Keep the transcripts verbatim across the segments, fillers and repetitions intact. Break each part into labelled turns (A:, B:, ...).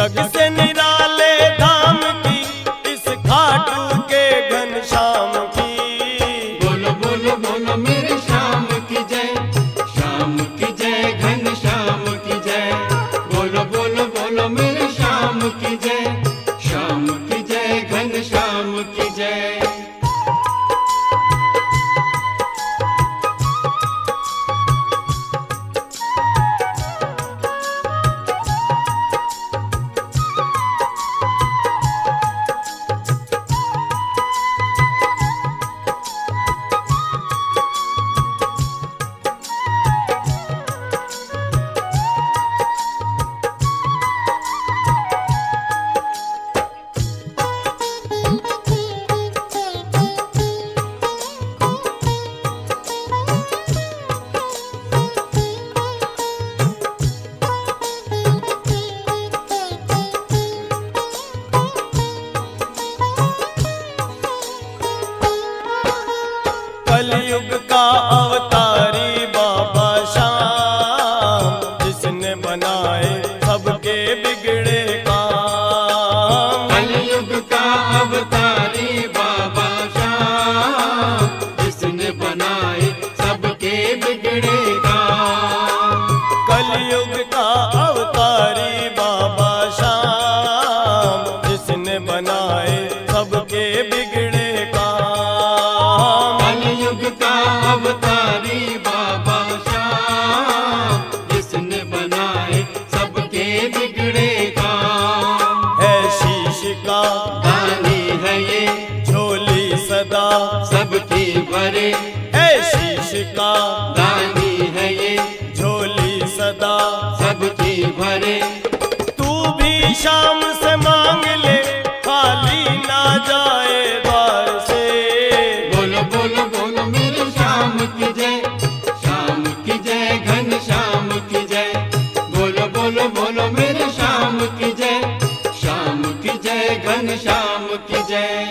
A: जग से निराले धाम की इस खाटू के घनश्याम की।
B: बोलो बोलो बोलो मेरे श्याम की जय, श्याम की जय, घनश्याम की जय। बोलो बोलो बोलो मेरे श्याम की जय, श्याम की जय, घनश्याम की जय।
A: कलयुग का अवतारी बाबा श्याम, जिसने बनाए सबके बिगड़े काम।
B: कलयुग का अवतारी बाबा श्याम, जिसने बनाए सबके बिगड़े काम।
A: कलयुग का अवतारी बाबा श्याम, जिसने बनाए सबके बिगड़े काम।
B: कलयुग का अवतारी बाबा श्याम, जिसने बनाए सबके बिगड़े काम।
A: है शीश का
B: दानी है ये
A: झोली सदा
B: सबकी भरे,
A: है शीश का
B: दानी है ये
A: झोली सदा
B: सबकी भरे।
A: तू भी शाम से मांग ले, खाली ना जाए द्वार से।
B: बोलो बोलो बोलो मेरे श्याम की जय, श्याम की जय, घनश्याम की जय। बोलो बोलो बोलो मेरे श्याम की जय, श्याम की जय, घनश्याम की जय।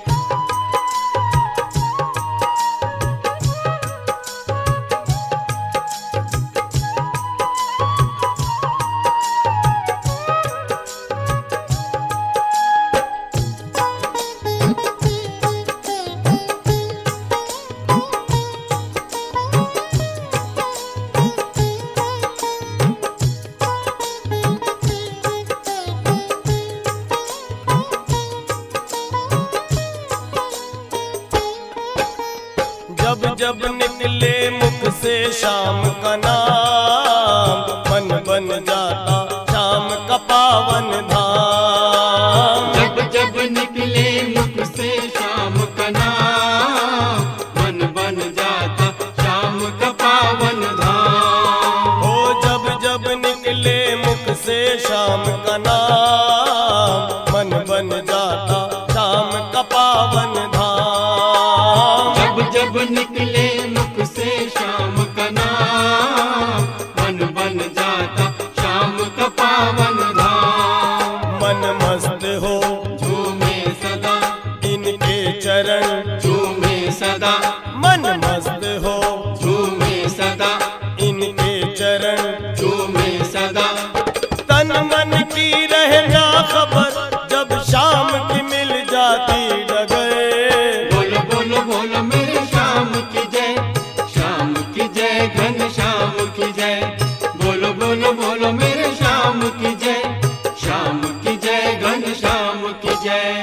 A: जब जब निकले मुख से श्याम का नाम, मन बन जाता श्याम का पावन धाम।
B: जब जब निकले मुख से श्याम का नाम, मन बन जाता श्याम का पावन धाम।
A: ओ जब जब निकले मुख से श्याम का नाम, मन बन जाता श्याम का पावन धाम।
B: जब जब निकले मुख से श्याम का नाम, मन बन जाता श्याम का पावन धाम।
A: मन मस्त हो
B: झूमे सदा
A: इनके चरण,
B: झूमे सदा
A: मन मस्त हो
B: झूमे सदा
A: इनके चरण।
B: झूमे सदा
A: तन मन की रहना खबर, जब शाम की मिल जाती डगर।
B: बोलो बोलो बोलो मेरे श्याम की जय, श्याम की जय, घनश्याम की जय। बोलो बोलो बोलो मेरे श्याम की जय, श्याम की जय, घनश्याम की जय।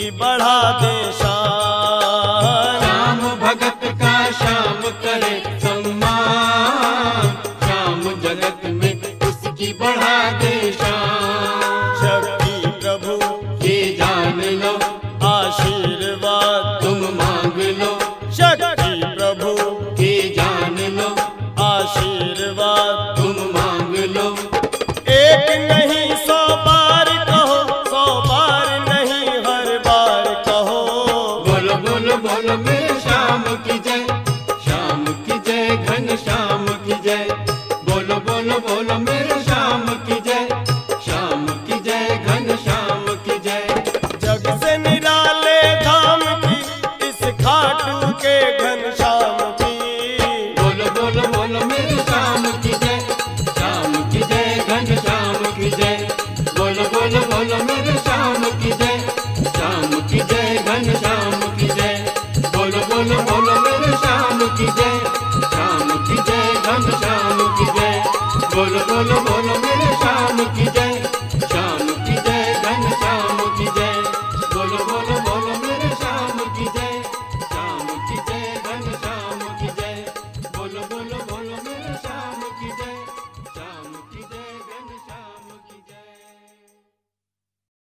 A: की बढ़ा दे शान।
B: श्याम भगत का श्याम करे सम्मान, श्याम जगत में उसकी बढ़ा दे शान।
A: शक्ति प्रभु
B: ये जान लो
A: आशीर्वाद
B: तुम मांग लो,
A: शक्ति प्रभु
B: ये जान लो
A: आशीर्वाद
B: तुम मांग लो।
A: एक नहीं सौ बार कहो, सौ बार नहीं हर बार कहो।
B: बोलो बोलो बोलो मेरे श्याम की जय, श्याम की जय घन श्याम की जय। बोलो बोलो बोलो मेरे श्याम की जय, श्याम की जय घन श्याम की जय।
A: जग से निराले धाम की इस खाटू के घनश्याम की।
B: बोलो बोलो बोलो मेरे श्याम की जय, श्याम की जय घन श्याम की जय। बोलो बोलो बोलो मेरे श्याम की जय, श्याम की जय घन श्याम की जय। बोलो बोलो बोलो मेरे श्याम की जय, श्याम की जय घन श्याम की जय। बोलो बोलो